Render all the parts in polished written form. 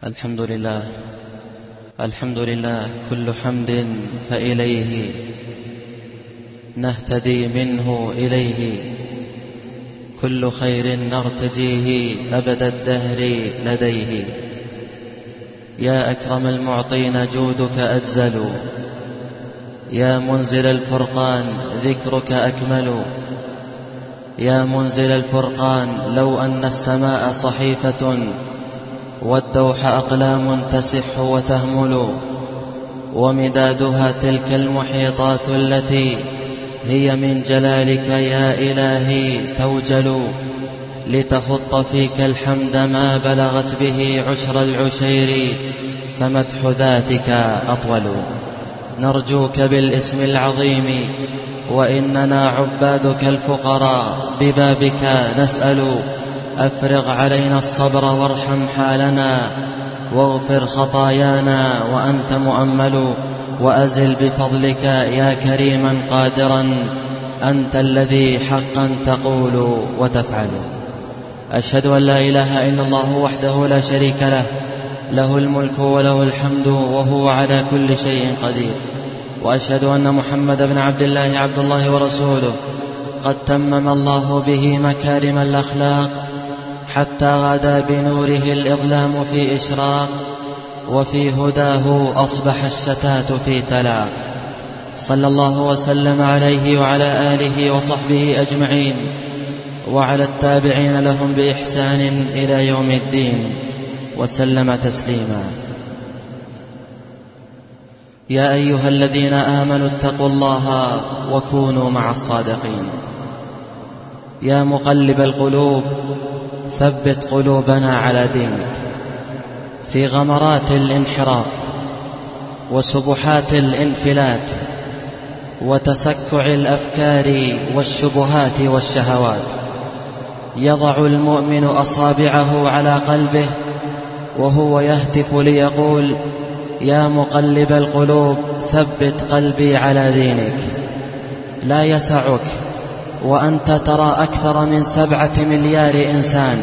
الحمد لله كل حمد فإليه نهتدي منه إليه، كل خير نرتجيه أبد الدهر لديه. يا أكرم المعطين جودك أجزل، يا منزل الفرقان ذكرك أكمل. يا منزل الفرقان لو أن السماء صحيفة والدوح أقلام تسح وتهمل، ومدادها تلك المحيطات التي هي من جلالك يا إلهي توجل، لتخط فيك الحمد ما بلغت به عشر العشير، فمدح ذاتك أطول. نرجوك بالاسم العظيم وإننا عبادك الفقراء ببابك نسأل، أفرغ علينا الصبر وارحم حالنا، واغفر خطايانا وأنت مؤمل، وأزل بفضلك يا كريما قادرا، أنت الذي حقا تقول وتفعل. أشهد أن لا إله إلا الله وحده لا شريك له، له الملك وله الحمد وهو على كل شيء قدير. وأشهد أن محمد بن عبد الله عبد الله ورسوله، قد تمم الله به مكارم الأخلاق، حتى غدا بنوره الإظلام في إشراق، وفي هداه أصبح الشتات في تلاق. صلى الله وسلم عليه وعلى آله وصحبه أجمعين، وعلى التابعين لهم بإحسان إلى يوم الدين، وسلم تسليما. يا أيها الذين آمنوا اتقوا الله وكونوا مع الصادقين. يا مقلب القلوب ثبت قلوبنا على دينك، في غمرات الانحراف وسبحات الانفلات وتسكع الأفكار والشبهات والشهوات، يضع المؤمن أصابعه على قلبه وهو يهتف ليقول: يا مقلب القلوب ثبت قلبي على دينك. لا يسعك وأنت ترى أكثر من 7 مليار إنسان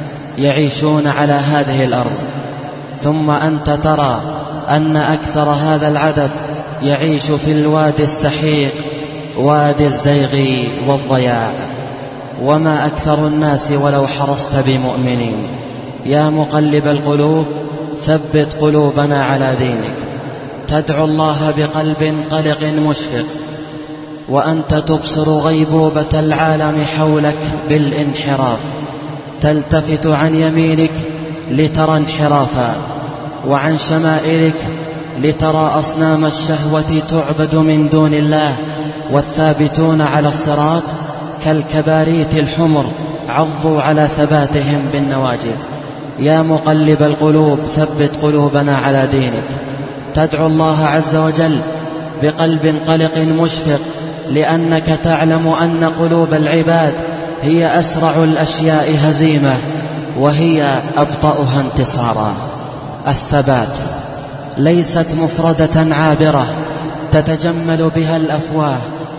يعيشون على هذه الأرض، ثم أنت ترى أن أكثر هذا العدد يعيش في الوادي السحيق، وادي الزيغ والضياع. وما أكثر الناس ولو حرصت بمؤمنين. يا مقلب القلوب ثبت قلوبنا على دينك. تدعو الله بقلب قلق مشفق، وأنت تبصر غيبوبة العالم حولك بالانحراف، تلتفت عن يمينك لترى انحرافا، وعن شمائلك لترى أصنام الشهوة تعبد من دون الله، والثابتون على الصراط كالكباريت الحمر عضوا على ثباتهم بالنواجذ. يا مقلب القلوب ثبت قلوبنا على دينك. تدعو الله عز وجل بقلب قلق مشفق، لأنك تعلم أن قلوب العباد هي أسرع الأشياء هزيمة، وهي أبطأها انتصارا. الثبات ليست مفردة عابرة تتجمل بها الأفواه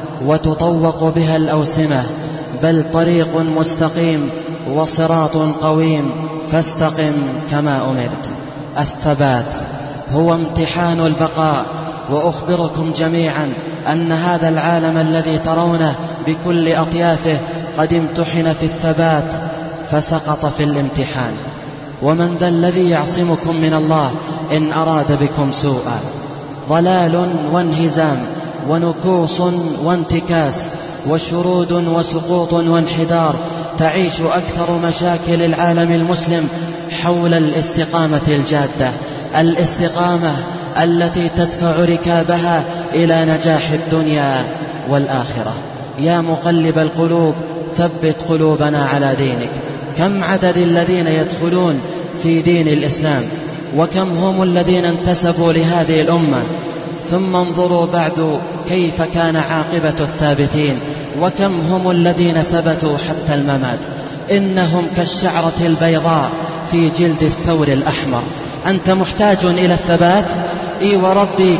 وتطوق بها الأوسمة، بل طريق مستقيم وصراط قويم، فاستقم كما أمرت. الثبات هو امتحان البقاء. وأخبركم جميعا أن هذا العالم الذي ترونه بكل أطيافه قد امتحن في الثبات فسقط في الامتحان. ومن ذا الذي يعصمكم من الله إن أراد بكم سوءا؟ ضلال وانهزام ونكوص وانتكاس وشرود وسقوط وانحدار. تعيش أكثر مشاكل العالم المسلم حول الاستقامة الجادة، الاستقامة التي تدفع ركابها إلى نجاح الدنيا والآخرة. يا مقلب القلوب ثبت قلوبنا على دينك. كم عدد الذين يدخلون في دين الإسلام، وكم هم الذين انتسبوا لهذه الأمة، ثم انظروا بعد كيف كان عاقبة الثابتين، وكم هم الذين ثبتوا حتى الممات. إنهم كالشعرة البيضاء في جلد الثور الأحمر. أنت محتاج إلى الثبات؟ إي وربي،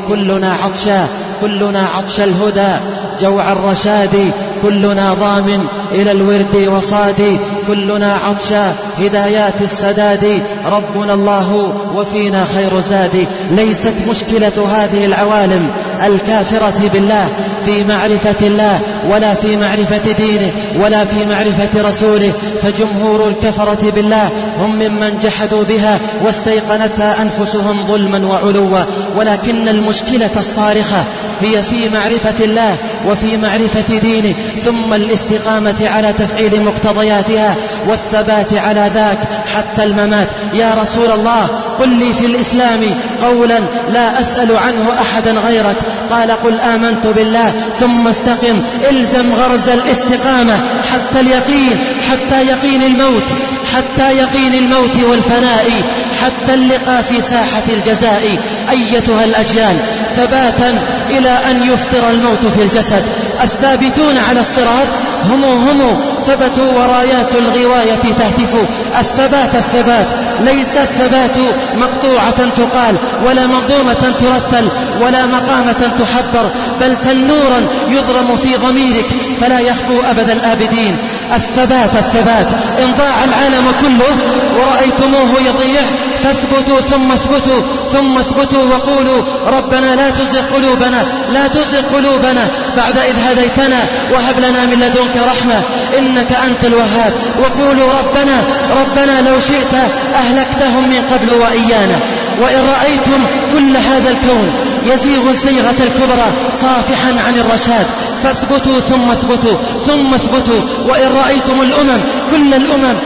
كلنا عطش الهدى، جوع الرشاد، كلنا ضامن إلى الورد وصادي. كلنا عطشا هدايات السداد، ربنا الله وفينا خير زاد. ليست مشكلة هذه العوالم الكافرة بالله في معرفة الله ولا في معرفة دينه ولا في معرفة رسوله، فجمهور الكفرة بالله هم ممن جحدوا بها واستيقنتها أنفسهم ظلما وعلوا، ولكن المشكلة الصارخة هي في معرفة الله وفي معرفة دينه، ثم الاستقامة على تفعيل مقتضياتها والثبات على ذاك حتى الممات. يا رسول الله قل لي في الإسلام قولا لا أسأل عنه أحدا غيرك، قال قل آمنت بالله ثم استقم. الزم غرز الاستقامة حتى اليقين، حتى يقين الموت، حتى يقين الموت والفناء، حتى اللقاء في ساحة الجزاء. أيتها الأجيال ثباتا إلى أن يفطر الموت في الجسد. الثابتون على الصراط هم ثبتوا ورايات الغواية تهتف. الثبات ليس الثبات مقطوعة تقال ولا منظومة ترتل ولا مقامة تحبر، بل تنورا يضرم في ضميرك فلا يخبو أبد الآبدين. الثبات إن ضاع العالم كله ورأيتموه يضيع فاثبتوا ثم اثبتوا وقولوا ربنا لا تزغ قلوبنا بعد إذ هديتنا وهب لنا من لدنك رحمة إنك أنت الوهاب. وقولوا ربنا لو شئت أهلكتهم من قبل وإيانا. وإن رأيتم كل هذا الكون يزيغ الزيغة الكبرى صافحا عن الرشاد فاثبتوا ثم اثبتوا. وإن رأيتم كل الأمم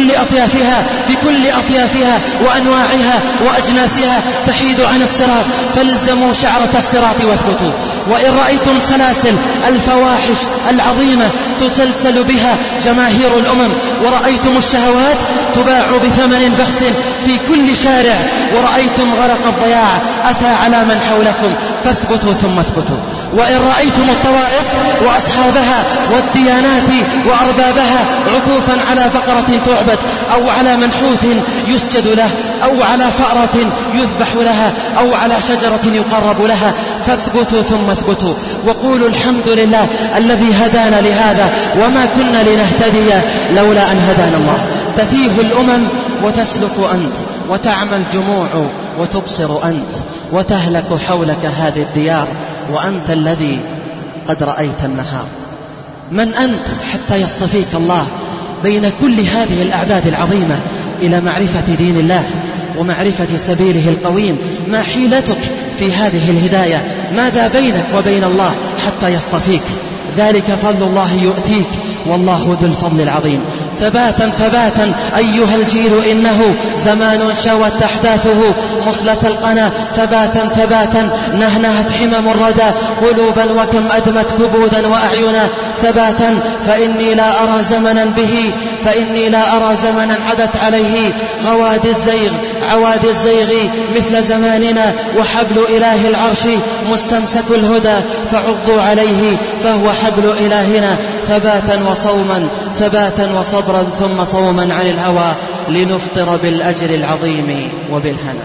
بكل أطيافها وأنواعها وأجناسها تحيد عن الصراط فالزموا شعرة الصراط واثبتوا. وإن رأيتم سلاسل الفواحش العظيمة تسلسل بها جماهير الأمم، ورأيتم الشهوات تباع بثمن بخس في كل شارع، ورأيتم غرق الضياع أتى على من حولكم فاثبتوا ثم اثبتوا. وإن رأيتم الطوائف وأصحابها والديانات وأربابها عكوفا على بقرة تعبد أو على منحوت يسجد له أو على فأرة يذبح لها أو على شجرة يقرب لها فاثبتوا ثم اثبتوا. وقولوا الحمد لله الذي هدانا لهذا وما كنا لنهتدي لولا أن هدانا الله. تتيه الأمم وتسلك أنت، وتعمى الجموع وتبصر أنت، وتهلك حولك هذه الديار وأنت الذي قد رأيت النهار. من أنت حتى يصطفيك الله بين كل هذه الأعداد العظيمة إلى معرفة دين الله ومعرفة سبيله القويم؟ ما حيلتك في هذه الهداية؟ ماذا بينك وبين الله حتى يصطفيك؟ ذلك فضل الله يؤتيك والله ذو الفضل العظيم. ثباتا أيها الجيل إنه زمان شوت أحداثه مصلة القنا. ثباتا نهنهت حمم الردى قلوبا وكم أدمت كبودا وأعينا. ثباتا فإني لا أرى زمنا عدت عليه عواد الزيغ مثل زماننا، وحبل إله العرش مستمسك الهدى فعضوا عليه فهو حبل إلهنا. ثباتا وصبرا ثم صوما عن الهوى لنفطر بالأجر العظيم وبالهنا.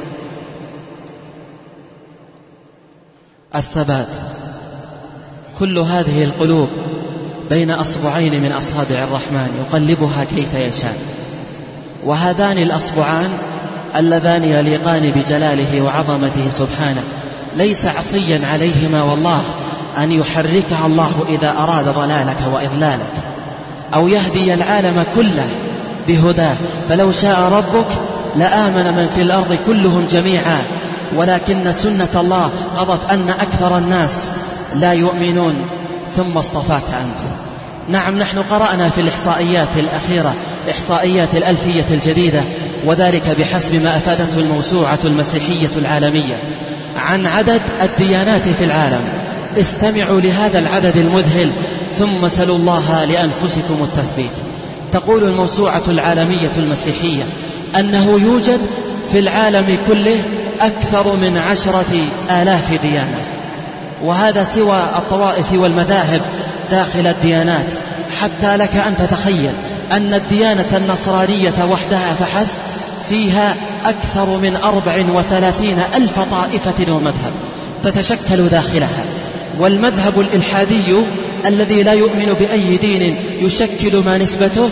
الثبات كل هذه القلوب بين أصبعين من أصابع الرحمن يقلبها كيف يشاء، وهذان الأصبعان اللذان يليقان بجلاله وعظمته سبحانه ليس عصيا عليهما والله أن يحركها الله إذا أراد ضلالك وإضلالك أو يهدي العالم كله بهداه. فلو شاء ربك لآمن من في الأرض كلهم جميعا، ولكن سنة الله قضت أن أكثر الناس لا يؤمنون ثم اصطفاك أنت. نعم، نحن قرأنا في الإحصائيات الأخيرة إحصائيات الألفية الجديدة، وذلك بحسب ما أفادته الموسوعة المسيحية العالمية عن عدد الديانات في العالم. استمعوا لهذا العدد المذهل ثم سلوا الله لأنفسكم التثبيت. تقول الموسوعة العالمية المسيحية أنه يوجد في العالم كله أكثر من 10,000 ديانة، وهذا سوى الطوائف والمذاهب داخل الديانات. حتى لك أن تتخيل أن الديانة النصرانية وحدها فحسب فيها أكثر من 34,000 طائفة ومذهب تتشكل داخلها. والمذهب الإلحادي الذي لا يؤمن بأي دين يشكل ما نسبته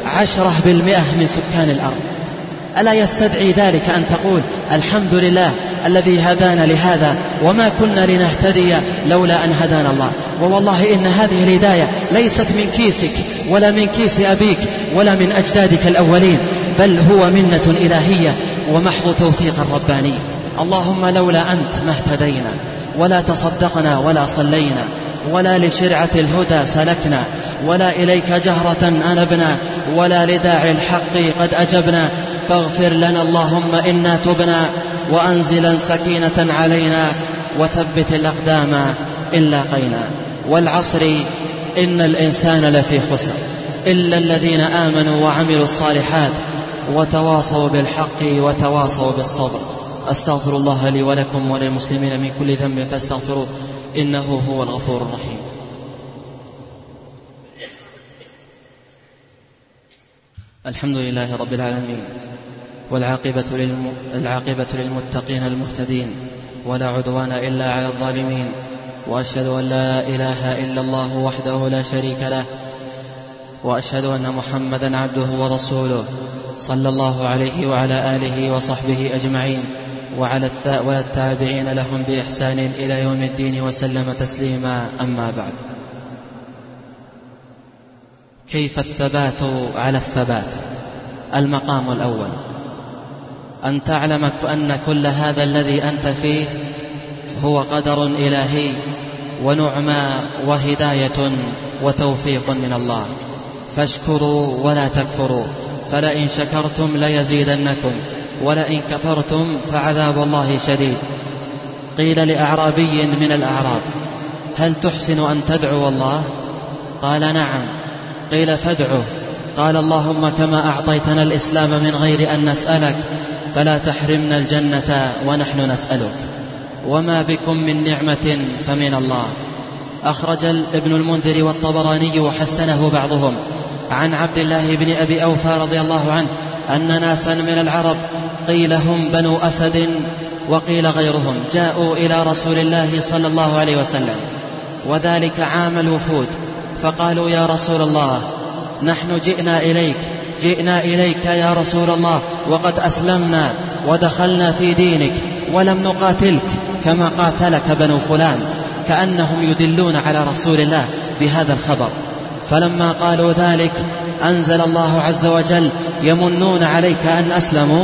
10% من سكان الأرض. ألا يستدعي ذلك أن تقول الحمد لله الذي هدانا لهذا وما كنا لنهتدي لولا أن هدانا الله؟ ووالله إن هذه الهداية ليست من كيسك ولا من كيس أبيك ولا من أجدادك الأولين، بل هو منة إلهية ومحض توفيق رباني. اللهم لولا أنت ما اهتدينا ولا تصدقنا ولا صلينا ولا لشرعة الهدى سلكنا ولا إليك جهرة أنبنا ولا لداعي الحق قد أجبنا، فاغفر لنا اللهم إنا تبنا وأنزلا سكينة علينا وثبت الأقدام إن لاقينا. والعصر إن الإنسان لفي خسر إلا الذين آمنوا وعملوا الصالحات وتواصوا بالحق وتواصوا بالصبر. أستغفر الله لي ولكم وللمسلمين من كل ذنب فاستغفروه إنه هو الغفور الرحيم. الحمد لله رب العالمين، والعاقبة للمتقين المهتدين، ولا عدوان إلا على الظالمين، وأشهد أن لا إله إلا الله وحده لا شريك له، وأشهد أن محمدا عبده ورسوله صلى الله عليه وعلى آله وصحبه أجمعين وعلى التابعين لهم بإحسان إلى يوم الدين وسلم تسليما. أما بعد، كيف الثبات على الثبات؟ المقام الأول أن تعلم أن كل هذا الذي أنت فيه هو قدر إلهي ونعمة وهداية وتوفيق من الله، فاشكروا ولا تكفروا، فلئن شكرتم ليزيدنكم ولئن كفرتم فعذاب الله شديد. قيل لأعرابي من الأعراب: هل تحسن أن تدعو الله؟ قال: نعم. قيل: فادعه. قال: اللهم كما أعطيتنا الإسلام من غير أن نسألك فلا تحرمنا الجنة ونحن نسألك، وما بكم من نعمة فمن الله. أخرج ابن المنذر والطبراني وحسنه بعضهم عن عبد الله بن أبي أوفى رضي الله عنه أن ناسا من العرب قيل هم بنو أسد وقيل غيرهم جاءوا إلى رسول الله صلى الله عليه وسلم، وذلك عام الوفود، فقالوا: يا رسول الله، نحن جئنا إليك يا رسول الله وقد أسلمنا ودخلنا في دينك ولم نقاتلك كما قاتلك بنو فلان، كأنهم يدلون على رسول الله بهذا الخبر. فلما قالوا ذلك أنزل الله عز وجل: يمنون عليك أن أسلموا،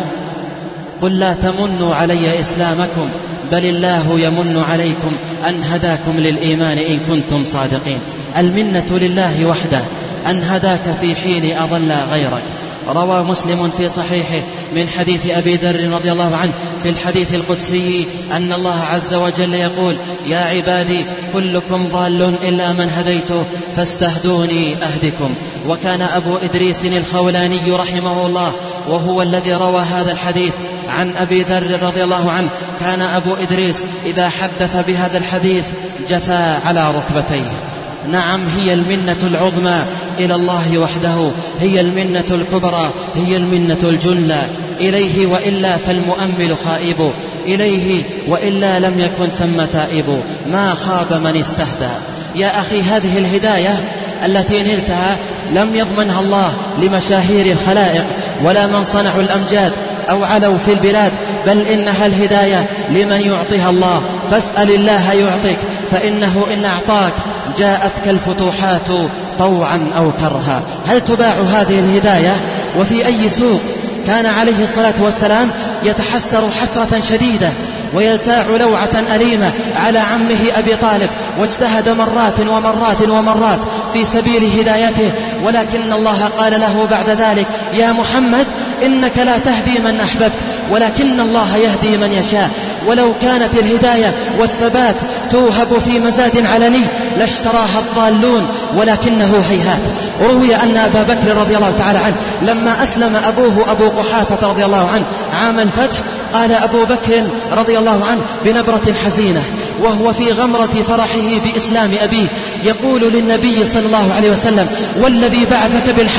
قل لا تمنوا علي إسلامكم بل الله يمن عليكم أن هداكم للإيمان إن كنتم صادقين. المنة لله وحده أن هداك في حين أضل غيرك. روى مسلم في صحيحه من حديث أبي ذر رضي الله عنه في الحديث القدسي أن الله عز وجل يقول: يا عبادي كلكم ضال إلا من هديته فاستهدوني أهدكم. وكان أبو إدريس الخولاني رحمه الله وهو الذي روى هذا الحديث عن أبي ذر رضي الله عنه، كان أبو إدريس إذا حدث بهذا الحديث جثى على ركبتيه. نعم، هي المنة العظمى إلى الله وحده، هي المنة الكبرى، هي المنة الجلة إليه، وإلا فالمؤمل خائب، إليه وإلا لم يكن ثم تائب، ما خاب من استهدى. يا أخي، هذه الهداية التي نلتها لم يضمنها الله لمشاهير الخلائق ولا من صنعوا الأمجاد أو علوا في البلاد، بل إنها الهداية لمن يعطيها الله، فاسأل الله يعطيك، فإنه إن أعطاك جاءتك الفتوحات طوعا أو كرها. هل تباع هذه الهداية؟ وفي أي سوق؟ كان عليه الصلاة والسلام يتحسر حسرة شديدة ويلتاع لوعة أليمة على عمه أبي طالب، واجتهد مرات ومرات ومرات في سبيل هدايته، ولكن الله قال له بعد ذلك: يا محمد، إنك لا تهدي من أحببت ولكن الله يهدي من يشاء. ولو كانت الهداية والثبات توهب في مزاد علني لاشتراها الضالون، ولكنه هيهات. روي أن أبا بكر رضي الله تعالى عنه لما أسلم أبوه أبو قحافة رضي الله عنه عام الفتح، قال أبو بكر رضي الله عنه بنبرة حزينة وهو في غمرة فرحه بإسلام أبيه، يقول للنبي صلى الله عليه وسلم: والذي بعثك بالحق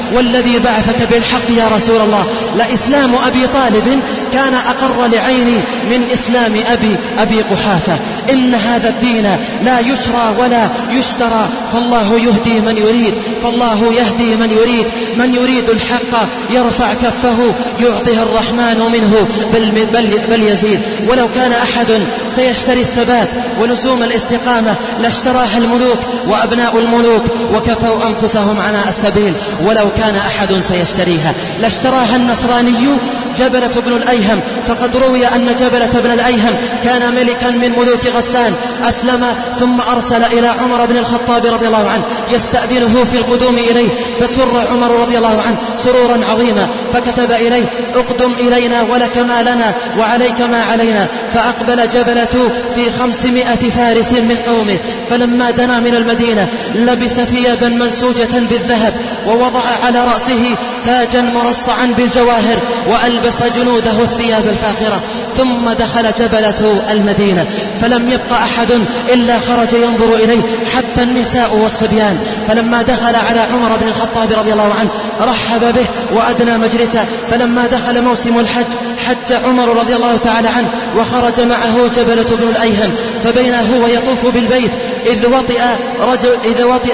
والذي بعثك بالحق يا رسول الله لإسلام أبي طالب كان أقر لعيني من إسلام أبي قحافة. إن هذا الدين لا يشرى ولا يشترى، فالله يهدي من يريد، من يريد الحق يرفع كفه يعطيه الرحمن منه بل يزيد. ولو كان أحد سيشتري الثبات ولزوم الاستقامة لاشتراها الملوك وأبناء الملوك وكفوا أنفسهم عناء السبيل. ولو كان أحد سيشتريها لاشتراها النصراني جبلة بن الأيهم، فقد روي أن جبلة بن الأيهم كان ملكا من ملوك غسان، أسلم ثم أرسل إلى عمر بن الخطاب رضي الله عنه يستأذنه في القدوم إليه، فسر عمر رضي الله عنه سرورا عظيما، فكتب إليه: اقدم إلينا ولك ما لنا وعليك ما علينا. فأقبل جبلة في 500 فارس من قومه، فلما دنا من المدينة لبس ثيابا منسوجة بالذهب، ووضع على رأسه تاجا مرصعا بالجواهر، وألبس جنوده الثياب الفاخرة، ثم دخل جبلة المدينة، فلم يبق أحد إلا خرج ينظر إليه حتى النساء والصبيان. فلما دخل على عمر بن الخطاب رضي الله عنه رحب به وأدنى مجلسه. فلما دخل موسم الحج حج عمر رضي الله تعالى عنه، وخرج معه جبلة بن الأيهم، فبين هو يطوف بالبيت إذ وطئ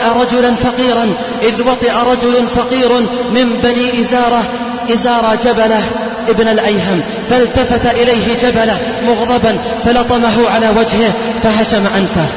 رجل فقير من بني إزارة جبلة ابن الأيهم، فالتفت إليه جبلة مغضبا فلطمه على وجهه فهشم أنفه،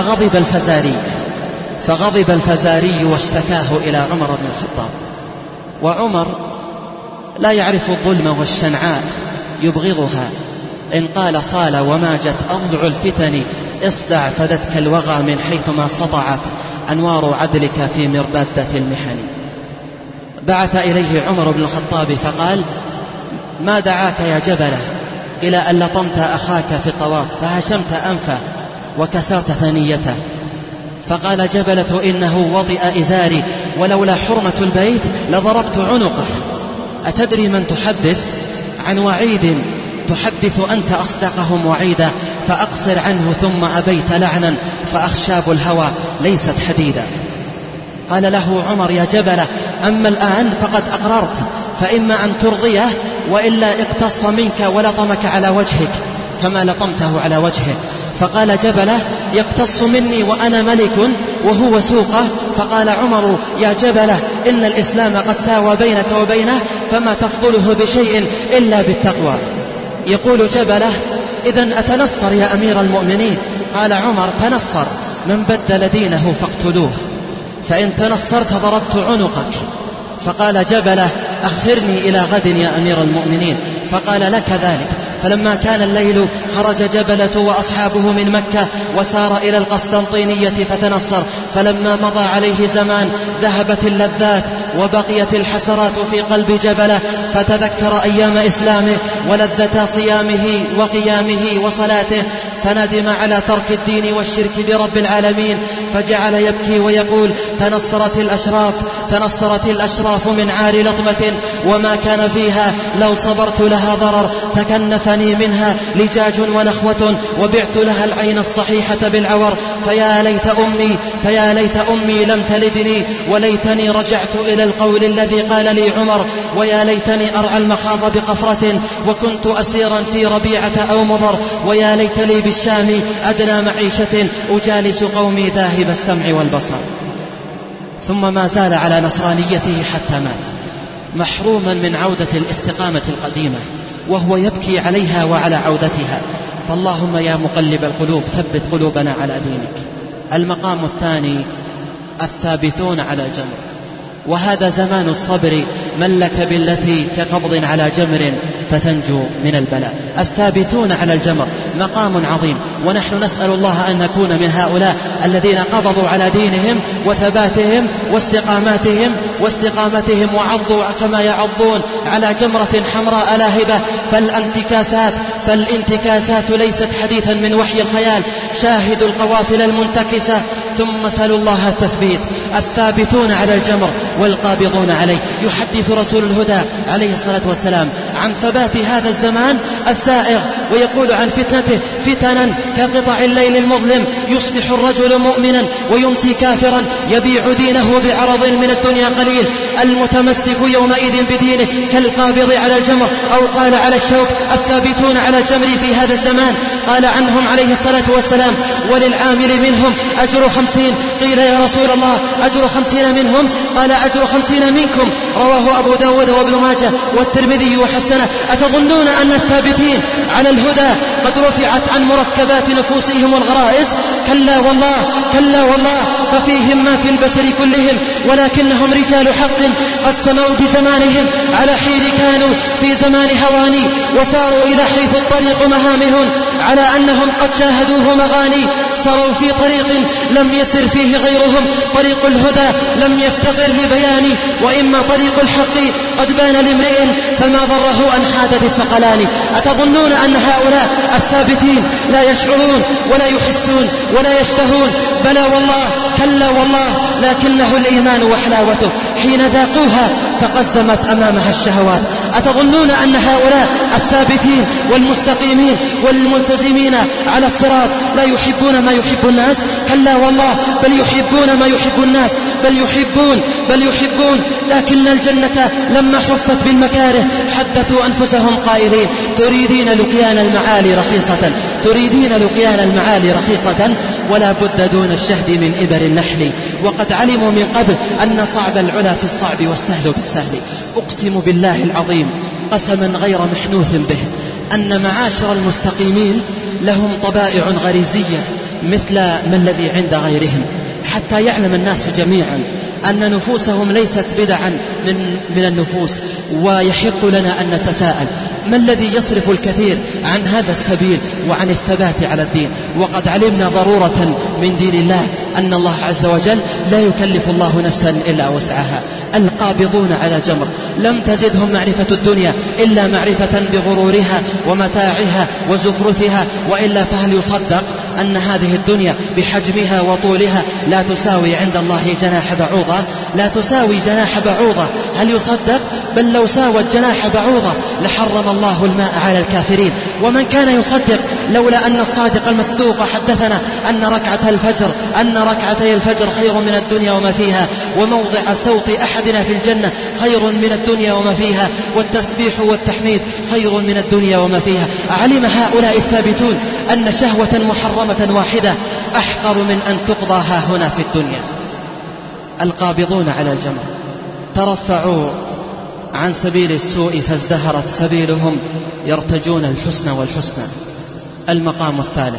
فغضب الفزاري واشتكاه إلى عمر بن الخطاب. وعمر لا يعرف الظلم والشنعاء يبغضها، إن قال صال وماجت أضلع الفتن اصدع فدتك الوغى من حيثما سطعت أنوار عدلك في مربادة المحن. بعث إليه عمر بن الخطاب فقال: ما دعاك يا جبلة إلى أن لطمت أخاك في الطواف فهشمت أنفه وكسرت ثنيته؟ فقال جبلة: إنه وطئ إزاري، ولولا حرمة البيت لضربت عنقه. أتدري من تحدث عن وعيد تحدث أنت أصدقهم وعيدا، فأقصر عنه ثم أبيت لعنا، فأخشاب الهوى ليست حديدا. قال له عمر: يا جبلة، أما الآن فقد أقررت، فإما أن ترضيه وإلا اقتص منك ولطمك على وجهك كما لطمته على وجهه. فقال جبلة: يقتص مني وأنا ملك وهو سوقه. فقال عمر: يا جبلة، إن الإسلام قد ساوى بينك وبينه، فما تفضله بشيء إلا بالتقوى. يقول جبلة: إذن أتنصر يا أمير المؤمنين؟ قال عمر: تنصر، من بدل دينه فاقتلوه، فإن تنصرت ضربت عنقك. فقال جبلة: أخرني إلى غد يا أمير المؤمنين. فقال: لك ذلك. فلما كان الليل خرج جبلة وأصحابه من مكة وسار إلى القسطنطينية فتنصر. فلما مضى عليه زمان ذهبت اللذات وبقيت الحسرات في قلب جبلة، فتذكر أيام إسلامه ولذة صيامه وقيامه وصلاته، فندم على ترك الدين والشرك برب العالمين، فجعل يبكي ويقول: تنصرت الأشراف من عار لطمة، وما كان فيها لو صبرت لها ضرر، تكنفني منها لجاج ونخوة، وبعت لها العين الصحيحة بالعور. فيا ليت أمي لم تلدني، وليتني رجعت إلى القول الذي قال لي عمر، ويا ليتني أرعى المخاض بقفرة، وكنت أسيرا في ربيعة أو مضر، ويا ليت لي بالشام أدنى معيشة، أجالس قومي ذاهب السمع والبصر. ثم ما زال على نصرانيته حتى مات، محروما من عودة الاستقامة القديمة، وهو يبكي عليها وعلى عودتها. فاللهم يا مقلب القلوب ثبت قلوبنا على دينك. المقام الثاني: الثابتون على الجمر. وهذا زمان الصبر، من لك بالتي كقبض على جمر فتنجو من البلاء. الثابتون على الجمر مقام عظيم، ونحن نسأل الله أن نكون من هؤلاء الذين قبضوا على دينهم وثباتهم واستقامتهم وعضوا كما يعضون على جمرة حمراء لاهبة. فالانتكاسات ليست حديثا من وحي الخيال، شاهدوا القوافل المنتكسة، ثم سألوا الله التثبيت. الثابتون على الجمر والقابضون عليه. يحدث رسول الهدى عليه الصلاة والسلام عن ثبات هذا الزمان السائغ، ويقول عن فتنته: فتنا كقطع الليل المظلم، يصبح الرجل مؤمنا ويمسي كافرا، يبيع دينه بعرض من الدنيا قليل. المتمسك يومئذ بدينه كالقابض على الجمر، أو قال على الشوك. الثابتون على الجمر في هذا الزمان قال عنهم عليه الصلاة والسلام: وللعامل منهم أجر 50. قيل: يا رسول الله، أجر 50 منهم؟ قال: أجر 50 منكم. رواه أبو داود وابن ماجه والترمذي وحسنه. أتظنون أن الثابتين على الهدى قد رفعت عن مركبات نفوسهم والغرائز؟ كلا والله، كلا والله، ففيهم ما في البشر كلهم، ولكنهم رجال حق قد سموا بزمانهم على حين كانوا في زمان هواني، وساروا إلى حيث الطريق مهامهم على أنهم قد شاهدوه مغاني. سروا في طريق لم يسر فيه غيرهم، طريق الهدى لم يفتقر لبيان، وإما طريق الحق قد بان لامرئ فما ضره أن حادث الثقلان. أتظنون أن هؤلاء الثابتين لا يشعرون ولا يحسون ولا يشتهون؟ بلى والله، كلا والله، لكنه الإيمان وحلاوته حين ذاقوها تقزمت أمامها الشهوات. أتظنون أن هؤلاء الثابتين والمستقيمين والملتزمين على الصراط لا يحبون ما يحب الناس؟ كلا والله، بل يحبون ما يحب الناس، بل يحبون، لكن الجنة لما حفت بالمكاره حدثوا أنفسهم قائلين: تريدين لقيان المعالي رخيصة، ولا بد دون الشهد من إبر النحل. وقد علموا من قبل أن صعب العلا في الصعب والسهل بالسهل. أقسم بالله العظيم قسما غير محنوث به أن معاشر المستقيمين لهم طبائع غريزية مثل ما الذي عند غيرهم، حتى يعلم الناس جميعا أن نفوسهم ليست بدعا من النفوس. ويحق لنا أن نتساءل: ما الذي يصرف الكثير عن هذا السبيل وعن الثبات على الدين؟ وقد علمنا ضرورة من دين الله أن الله عز وجل لا يكلف الله نفسا إلا وسعها. القابضون على الجمر لم تزدهم معرفة الدنيا إلا معرفة بغرورها ومتاعها وزخرفها، وإلا فهل يصدق أن هذه الدنيا بحجمها وطولها لا تساوي عند الله جناح بعوضة؟ لا تساوي جناح بعوضة، هل يصدق؟ بل لو ساوت جناح بعوضة لحرم الله الماء على الكافرين. ومن كان يصدق لولا أن الصادق المصدوق حدثنا أن ركعتي الفجر خير من الدنيا وما فيها، وموضع صوت أحدنا في الجنة خير من الدنيا وما فيها، والتسبيح والتحميد خير من الدنيا وما فيها. علم هؤلاء الثابتون أن شهوة محرمة واحدة أحقر من أن تقضى ها هنا في الدنيا. القابضون على الجمر ترفعوا عن سبيل السوء فازدهرت سبيلهم، يرتجون الحسن والحسنى. المقام الثالث: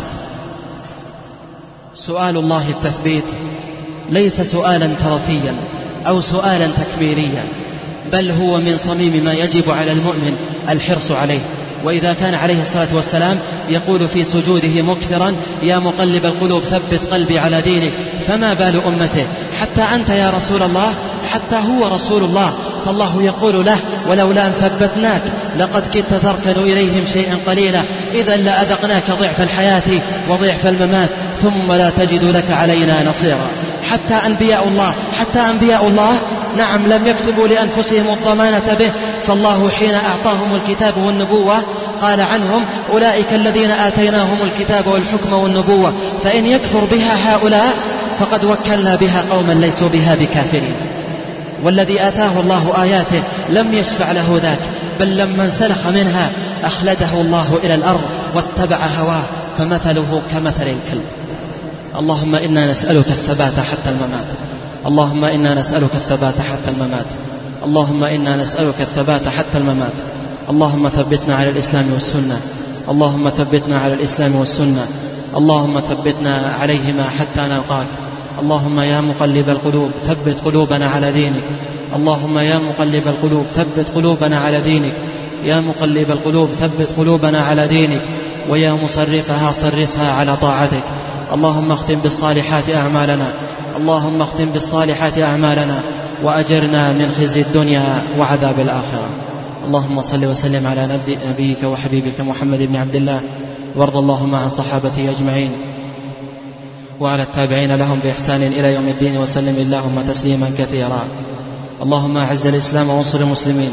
سؤال الله التثبيت ليس سؤالا ترفيا أو سؤالا تكميليا، بل هو من صميم ما يجب على المؤمن الحرص عليه. وإذا كان عليه الصلاة والسلام يقول في سجوده مكثرا: يا مقلب القلوب ثبت قلبي على دينك، فما بال أمته؟ حتى أنت يا رسول الله، حتى هو رسول الله، فالله يقول له: ولولا أن ثبتناك لقد كدت تركن إليهم شيئا قليلا، إذا لأذقناك ضعف الحياة وضعف الممات ثم لا تجد لك علينا نصيرا. حتى أنبياء الله نعم لم يكتبوا لأنفسهم الضمانة به، فالله حين أعطاهم الكتاب والنبوة قال عنهم: أولئك الذين آتيناهم الكتاب والحكم والنبوة، فإن يكفر بها هؤلاء فقد وكلنا بها قوما ليسوا بها بكافرين. والذي آتاه الله آياته لم يشفع له ذاك، بل لما انسلخ منها أخلده الله إلى الأرض واتبع هواه فمثله كمثل الكلب. اللهم إنا نسألك الثبات حتى الممات، اللهم إنا نسألك الثبات حتى الممات، اللهم إنا نسألك الثبات حتى الممات. اللهم ثبتنا على الإسلام والسنة، اللهم ثبتنا على الإسلام والسنة، اللهم ثبتنا عليهما حتى نلقاك. اللهم يا مقلب القلوب ثبت قلوبنا على دينك، اللهم يا مقلب القلوب ثبت قلوبنا على دينك، يا مقلب القلوب ثبت قلوبنا على دينك، ويا مصرفها صرفها على طاعتك. اللهم اختم بالصالحات أعمالنا، اللهم اختم بالصالحات أعمالنا، وأجرنا من خزي الدنيا وعذاب الآخرة. اللهم صل وسلم على نبيك وحبيبك محمد بن عبد الله، وارض اللهم عن صحابته أجمعين وعلى التابعين لهم بإحسان إلى يوم الدين، وسلم اللهم تسليما كثيرا. اللهم أعز الإسلام وانصر المسلمين،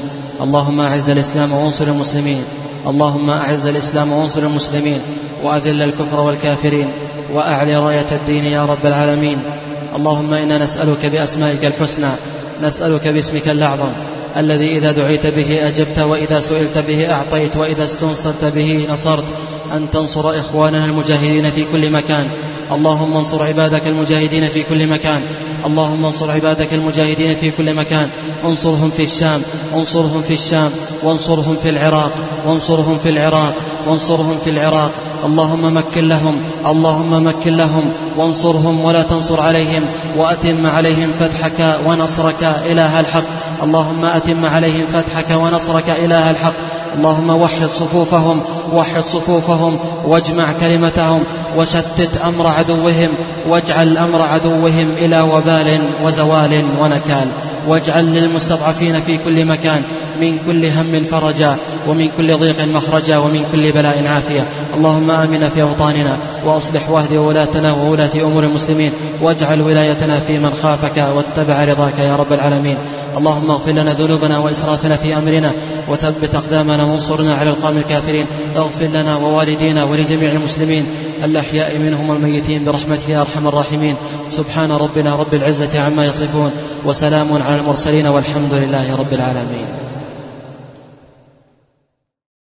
اللهم أعز الإسلام وانصر المسلمين، اللهم أعز الإسلام وانصر المسلمين، وأذل الكفر والكافرين، وأعلي راية الدين يا رب العالمين. اللهم إنا نسألك بأسمائك الحسنى، نسألك باسمك الأعظم الذي إذا دعيت به أجبت، وإذا سئلت به أعطيت، وإذا استنصرت به نصرت، أن تنصر إخواننا المجاهدين في كل مكان. اللهم انصر عبادك المجاهدين في كل مكان، اللهم انصر عبادك المجاهدين في كل مكان. انصرهم في الشام، انصرهم في الشام، وانصرهم في العراق، وانصرهم في العراق، وانصرهم في العراق. اللهم مكن لهم، اللهم مكن لهم، وانصرهم ولا تنصر عليهم، وأتم عليهم فتحك ونصرك إله الحق. اللهم أتم عليهم فتحك ونصرك إله الحق. اللهم وحد صفوفهم، وحد صفوفهم، واجمع كلمتهم، وشتت أمر عدوهم، واجعل أمر عدوهم إلى وبال وزوال ونكال. واجعل للمستضعفين في كل مكان من كل هم فرجا، ومن كل ضيق مخرجا، ومن كل بلاء عافية. اللهم آمنا في أوطاننا، وأصلح واهد ولاتنا وولاة أمور المسلمين، واجعل ولايتنا في من خافك واتبع رضاك يا رب العالمين. اللهم اغفر لنا ذنوبنا وإسرافنا في أمرنا، وثبت أقدامنا وانصرنا على القوم الكافرين. اغفر لنا ووالدينا ولجميع المسلمين الأحياء منهم والميتين برحمتك يا أرحم الراحمين. سبحان ربنا رب العزة عما يصفون، وسلام على المرسلين، والحمد لله رب العالمين.